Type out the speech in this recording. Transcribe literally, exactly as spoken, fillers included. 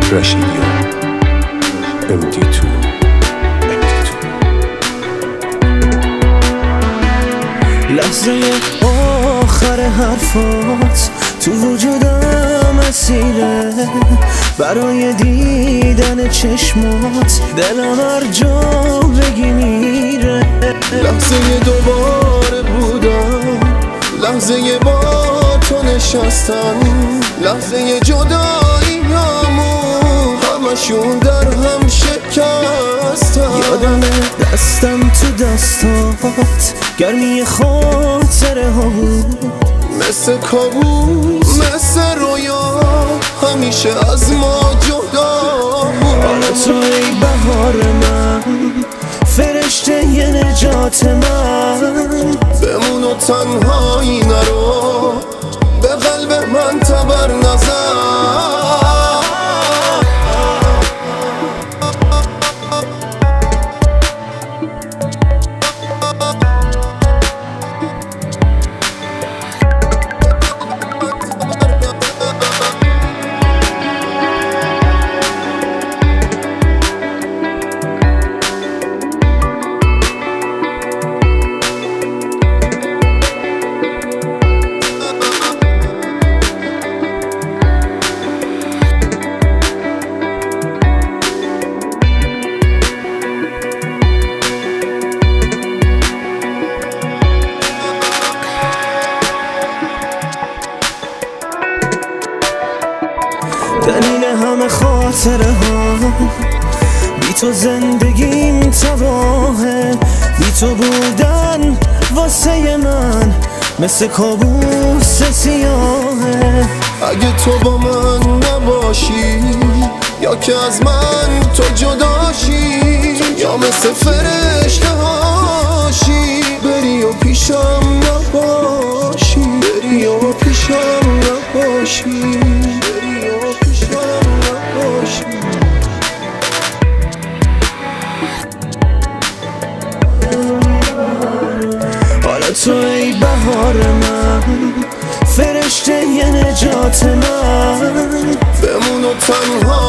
رشیدیان ام دی تو لحظه آخر حرفات تو وجودم اسیره، برای دیدن چشمات دلم هر جا بگی میره. لحظه دوباره بودم، لحظه با تو نشستن، لحظه جداییامون همشون در هم شکستن. یادم دستم تو دستات گرمی خاطره ها بود، مثل کابوس مثل رویا همیشه از ما جدا بود. حالا تو ای بهار من، فرشته ی نجات من، بمون و تنهایی نرو، به قلب من تبر نزن. دلیل همه خاطره ها، بی تو زندگیم تباهه، بی تو بودن واسه من مثل کابوس سیاهه. اگه تو با من نباشی، یا که از من تو جداشی، یا مثل فرشته هاشی بری و پیشم نباشی، بری و پیشم نباشی. حالا تو ای بهار من، فرشته ی نجات من، بمون و تنها